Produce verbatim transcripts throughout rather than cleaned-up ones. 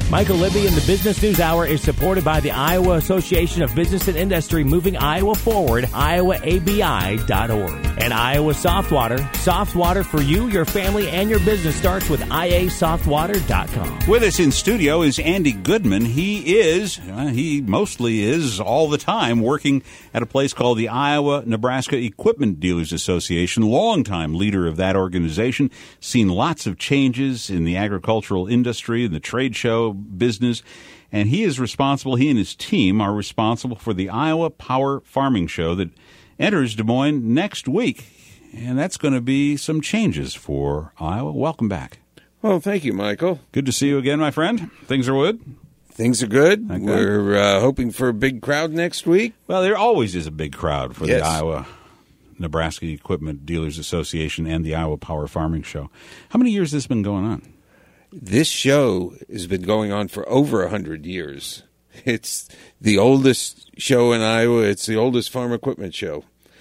Michael Libby and the Business News Hour is supported by the Iowa Association of Business and Industry, moving Iowa forward, iowa a b i dot org. And Iowa Soft Water. Soft water for you, your family, and your business starts with i a soft water dot com. With us in studio is Andy Goodman. He is, uh, he mostly is all the time working at a place called the Iowa-Nebraska Equipment Dealers Association, longtime leader of that organization, seen lots of changes in the agricultural industry and the trade show business, and he is responsible, he and his team are responsible for the Iowa Power Farming Show that enters Des Moines next week, and that's going to be some changes for Iowa. Welcome back. Well, thank you, Michael. Good to see you again, my friend. Things are good? Things are good. Okay. We're uh, hoping for a big crowd next week. Well, there always is a big crowd for yes. the Iowa Nebraska Equipment Dealers Association and the Iowa Power Farming Show. How many years has this been going on? This show has been going on for over one hundred years. It's the oldest show in Iowa. It's the oldest farm equipment show.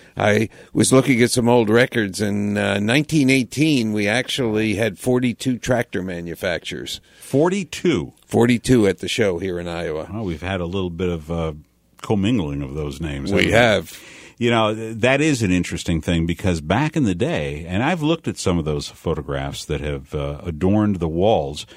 I was looking at some old records. In uh, nineteen eighteen, we actually had forty-two tractor manufacturers. forty-two? forty-two at the show here in Iowa. Well, we've had a little bit of uh, commingling of those names. We have. You know, that is an interesting thing because back in the day, and I've looked at some of those photographs that have uh, adorned the walls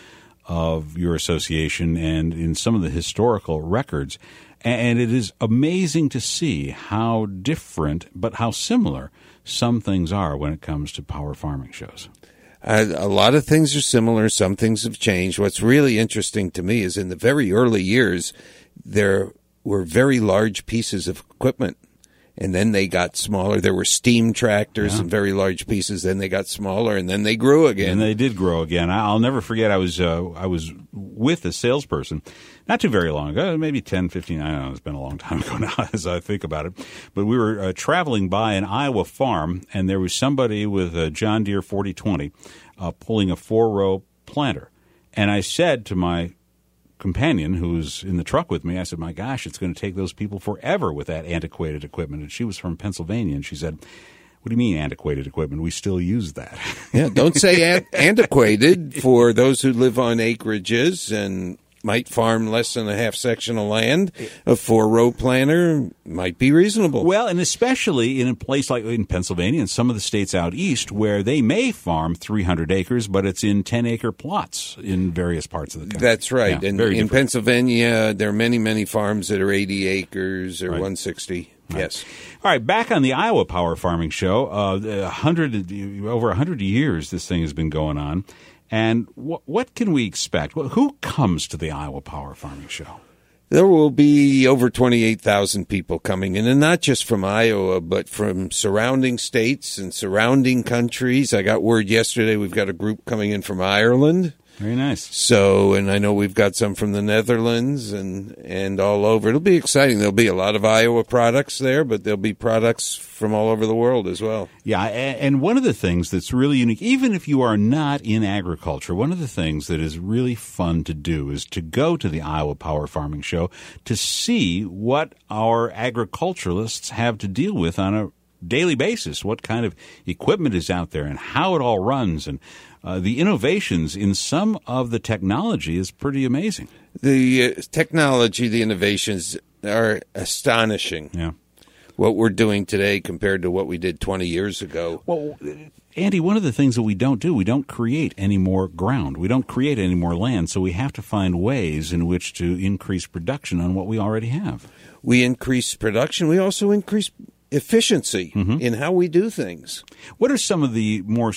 of your association and in some of the historical records, and it is amazing to see how different but how similar some things are when it comes to power farming shows. Uh, a lot of things are similar. Some things have changed. What's really interesting to me is in the very early years, there were very large pieces of equipment. And then they got smaller. There were steam tractors yeah. and very large pieces. Then they got smaller, and then they grew again. And they did grow again. I'll never forget. I was uh, I was with a salesperson not too very long ago, maybe ten, fifteen. I don't know. It's been a long time ago now, as I think about it. But we were uh, traveling by an Iowa farm, and there was somebody with a John Deere forty twenty uh, pulling a four-row planter. And I said to my companion who was in the truck with me, I said, my gosh, it's going to take those people forever with that antiquated equipment. And she was from Pennsylvania, and she said, what do you mean antiquated equipment? We still use that. Yeah, don't say an- antiquated for those who live on acreages and might farm less than a half section of land. A four-row planter might be reasonable. Well, and especially in a place like in Pennsylvania and some of the states out east where they may farm three hundred acres, but it's in ten-acre plots in various parts of the country. That's right. Yeah, and in Pennsylvania, there are many, many farms that are eighty acres or right. one hundred sixty. Right. Yes. All right, back on the Iowa Power Farming Show, uh, one hundred, over one hundred years this thing has been going on. And what, what can we expect? Who comes to the Iowa Power Farming Show? There will be over twenty-eight thousand people coming in, and not just from Iowa, but from surrounding states and surrounding countries. I got word yesterday we've got a group coming in from Ireland. Very nice. So, and I know we've got some from the Netherlands and, and all over. It'll be exciting. There'll be a lot of Iowa products there, but there'll be products from all over the world as well. Yeah, and one of the things that's really unique, even if you are not in agriculture, one of the things that is really fun to do is to go to the Iowa Power Farming Show to see what our agriculturalists have to deal with on a daily basis, what kind of equipment is out there and how it all runs, and uh, the innovations in some of the technology is pretty amazing. The uh, technology, the innovations are astonishing. Yeah. What we're doing today compared to what we did twenty years ago. Well, Andy, one of the things that we don't do, we don't create any more ground. We don't create any more land, so we have to find ways in which to increase production on what we already have. We increase production. We also increase efficiency mm-hmm. in how we do things. What are some of the more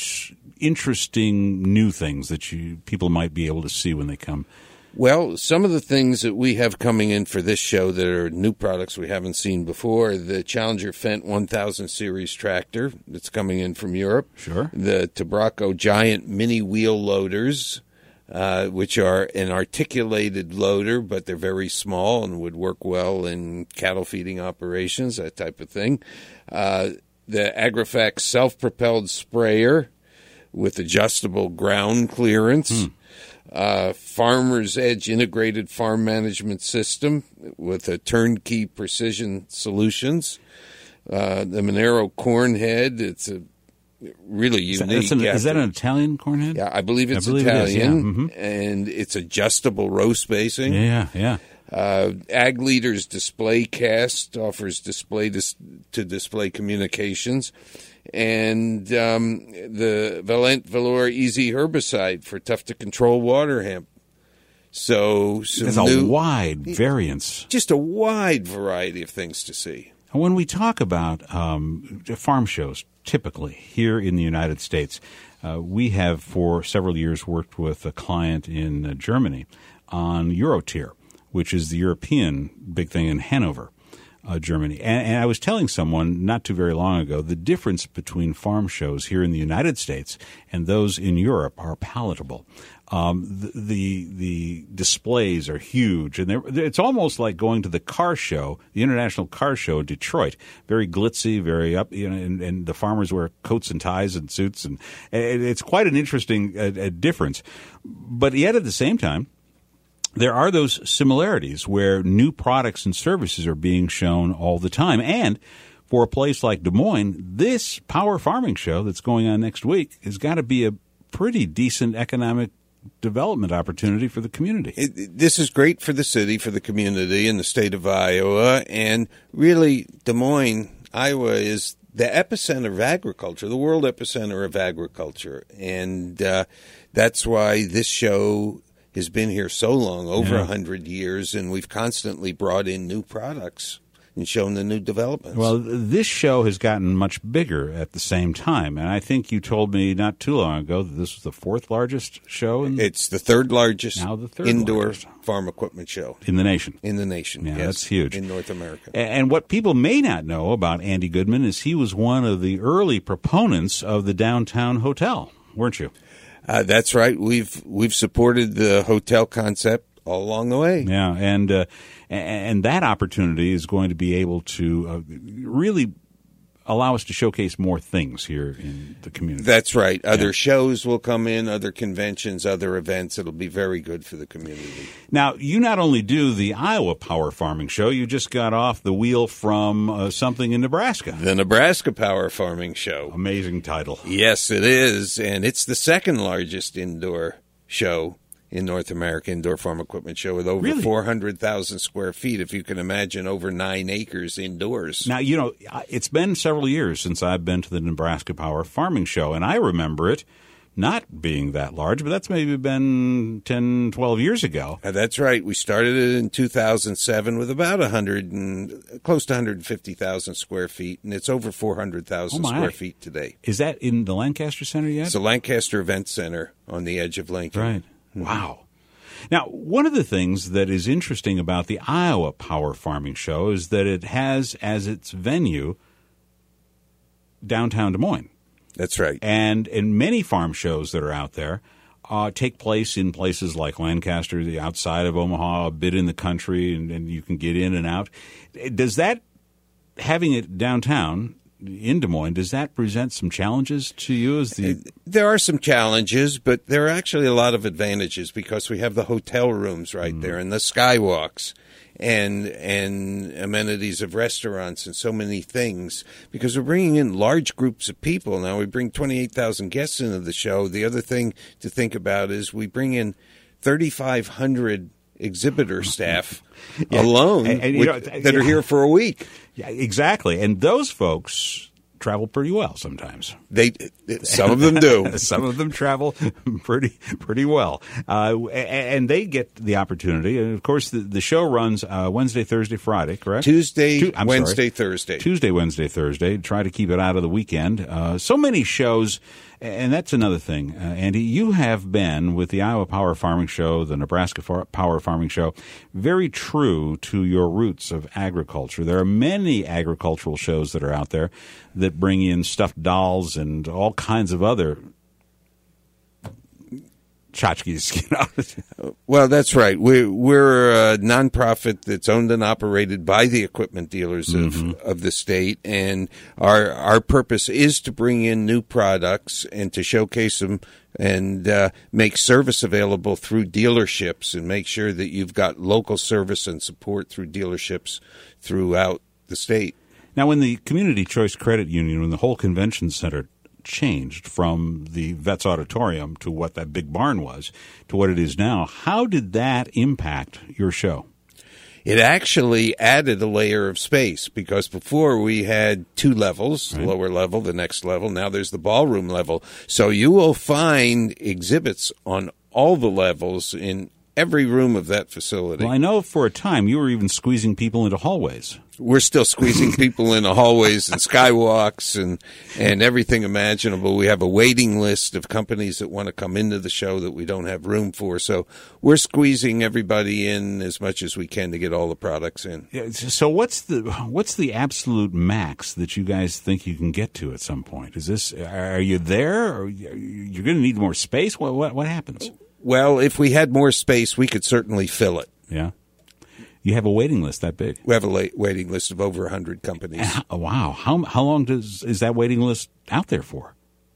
interesting new things that you people might be able to see when they come? Well, some of the things that we have coming in for this show that are new products we haven't seen before, the Challenger Fendt one thousand series tractor that's coming in from Europe. Sure. The Tabraco Giant mini wheel loaders, uh, which are an articulated loader, but they're very small and would work well in cattle feeding operations, that type of thing. Uh, the AgriFax self-propelled sprayer with adjustable ground clearance. Hmm. Uh, Farmer's Edge integrated farm management system with a turnkey precision solutions. Uh, the Monero corn head, it's a really Is that, unique. that's an, is that after- an Italian cornhead? Yeah, I believe it's I believe it is, yeah. Italian, Mhm. and it's adjustable row spacing. Yeah, yeah. Uh, Ag Leader's Display Cast offers display dis- to display communications, and um, the Valent Valor Easy Herbicide for tough to control water hemp. So, some There's a new, wide variance. just a wide variety of things to see. And when we talk about um, farm shows, typically here in the United States, uh, we have for several years worked with a client in uh, Germany on Eurotier, which is the European big thing in Hanover, uh, Germany. And, and I was telling someone not too very long ago the difference between farm shows here in the United States and those in Europe are palatable. Um, the, the the displays are huge, and they're, it's almost like going to the car show, the International Car Show in Detroit. Very glitzy, very up, you know, and, and the farmers wear coats and ties and suits, and, and it's quite an interesting uh, uh, difference. But yet, at the same time, there are those similarities where new products and services are being shown all the time. And for a place like Des Moines, this Power Farming Show that's going on next week has got to be a pretty decent economic development opportunity for the community. It, this is great for the city, for the community, and the state of Iowa. And really, Des Moines, Iowa, is the epicenter of agriculture, the world epicenter of agriculture. And uh, that's why this show has been here so long, over a Yeah. hundred years, and we've constantly brought in new products and shown the new developments. Well, this show has gotten much bigger at the same time, and I think you told me not too long ago that this was the fourth largest show in, it's the third largest Now the third indoor largest. farm equipment show in the nation. in the nation. Yeah, yes, that's huge. in North America. A- And what people may not know about Andy Goodman is he was one of the early proponents of the downtown hotel, weren't you? Uh, that's right. We've we've supported the hotel concept all along the way. Yeah, and uh, a- and that opportunity is going to be able to uh, really allow us to showcase more things here in the community. That's right. Other Yeah. shows will come in, other conventions, other events. It'll be very good for the community. Now, you not only do the Iowa Power Farming Show, you just got off the wheel from uh, something in Nebraska. The Nebraska Power Farming Show. Amazing title. Yes, it is, and it's the second largest indoor show in North America, indoor farm equipment show, with over Really? four hundred thousand square feet. If you can imagine, over nine acres indoors. Now, you know, it's been several years since I've been to the Nebraska Power Farming Show, and I remember it not being that large, but that's maybe been ten, twelve years ago. Uh, that's right. We started it in two thousand seven with about one hundred and close to one hundred fifty thousand square feet, and it's over four hundred thousand Oh, my. square feet today. Is that in the Lancaster Center yet? It's the Lancaster Event Center on the edge of Lincoln. Right. Wow. Now, one of the things that is interesting about the Iowa Power Farming Show is that it has as its venue downtown Des Moines. That's right. And in many farm shows that are out there uh, take place in places like Lancaster, the outside of Omaha, a bit in the country, and, and you can get in and out. Does that, having it downtown in Des Moines, does that present some challenges to you as the... There are some challenges, but there are actually a lot of advantages because we have the hotel rooms right there and the skywalks and and amenities of restaurants and so many things because we're bringing in large groups of people. Now we bring twenty-eight thousand guests into the show. The other thing to think about is we bring in thirty-five hundred exhibitor staff Yeah. alone And- and, you which- know, th- that are yeah. here for a week. Yeah, exactly. And those folks travel pretty well sometimes. They some of them do. Some of them travel pretty pretty well, uh, a- and they get the opportunity. And of course, the, the show runs uh, Wednesday, Thursday, Friday, correct? Tuesday, Tu- I'm Wednesday, sorry. Thursday. Tuesday, Wednesday, Thursday. Try to keep it out of the weekend. Uh, so many shows, and that's another thing. Uh, Andy, you have been with the Iowa Power Farming Show, the Nebraska Far- Power Farming Show, very true to your roots of agriculture. There are many agricultural shows that are out there that bring in stuffed dolls and all kinds of other tchotchkes, you know. Well, that's right. We're, we're a nonprofit that's owned and operated by the equipment dealers of, Mm-hmm. of the state, and our our purpose is to bring in new products and to showcase them and uh, make service available through dealerships and make sure that you've got local service and support through dealerships throughout the state. Now, when the Community Choice Credit Union, when the whole convention center changed from the Vets Auditorium to what that big barn was to what it is now. How did that impact your show? It actually added a layer of space because before we had two levels, right. Lower level, the next level. Now there's the ballroom level. So you will find exhibits on all the levels in every room of that facility. Well, I know for a time you were even squeezing people into hallways. We're still squeezing people into hallways and skywalks and, and everything imaginable. We have a waiting list of companies that want to come into the show that we don't have room for. So we're squeezing everybody in as much as we can to get all the products in. Yeah, so what's the what's the absolute max that you guys think you can get to at some point? Is this are you there? Or you're going to need more space? What what, what happens? Well, if we had more space, we could certainly fill it. Yeah. You have a waiting list that big? We have a late waiting list of over one hundred companies. How, wow. How how long does is that waiting list out there for?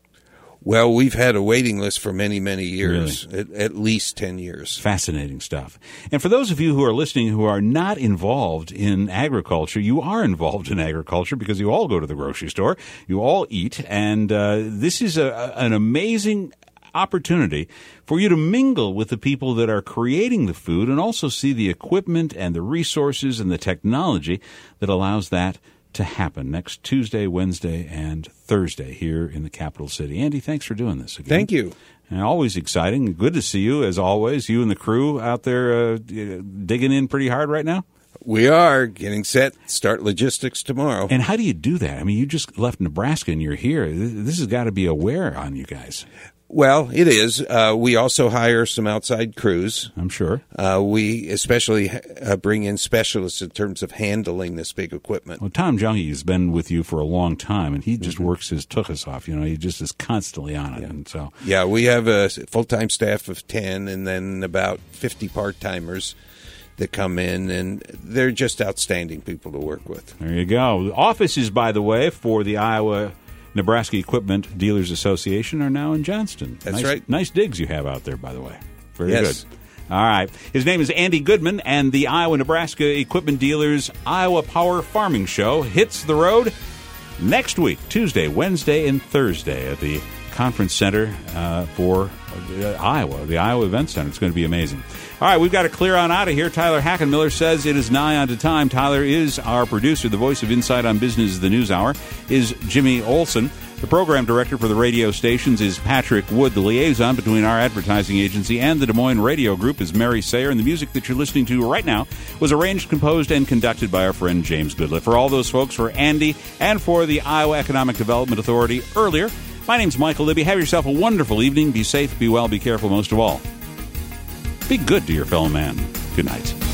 Well, we've had a waiting list for many, many years, really? at, at least ten years. Fascinating stuff. And for those of you who are listening who are not involved in agriculture, you are involved in agriculture because you all go to the grocery store, you all eat, and uh, this is a, an amazing opportunity for you to mingle with the people that are creating the food and also see the equipment and the resources and the technology that allows that to happen next Tuesday, Wednesday, and Thursday here in the capital city. Andy, thanks for doing this again. Thank you. And always exciting. Good to see you, as always. You and the crew out there uh, digging in pretty hard right now? We are getting set, start logistics tomorrow. And how do you do that? I mean, you just left Nebraska and you're here. This has got to be a wear on you guys. Well, it is. Uh, we also hire some outside crews. I'm sure. Uh, we especially uh, bring in specialists in terms of handling this big equipment. Well, Tom Junge has been with you for a long time, and he just mm-hmm. works his tuchus off. You know, he just is constantly on it. Yeah. And so, yeah, we have a full-time staff of ten and then about fifty part-timers that come in, and they're just outstanding people to work with. There you go. Offices, by the way, for the Iowa Nebraska Equipment Dealers Association are now in Johnston. That's nice, right. Nice digs you have out there, by the way. Very yes. good. All right. His name is Andy Goodman, and the Iowa Nebraska Equipment Dealers Iowa Power Farming Show hits the road next week, Tuesday, Wednesday, and Thursday at the Conference Center uh, for uh, Iowa, the Iowa Event Center. It's going to be amazing. All right, we've got to clear on out of here. Tyler Hackenmiller says it is nigh on to time. Tyler is our producer. The voice of Insight on Business, the News Hour, is Jimmy Olson. The program director for the radio stations is Patrick Wood. The liaison between our advertising agency and the Des Moines Radio Group is Mary Sayer. And the music that you're listening to right now was arranged, composed, and conducted by our friend James Goodlett. For all those folks, for Andy, and for the Iowa Economic Development Authority earlier, my name's Michael Libby. Have yourself a wonderful evening. Be safe, be well, be careful, most of all. Be good to your fellow man. Good night.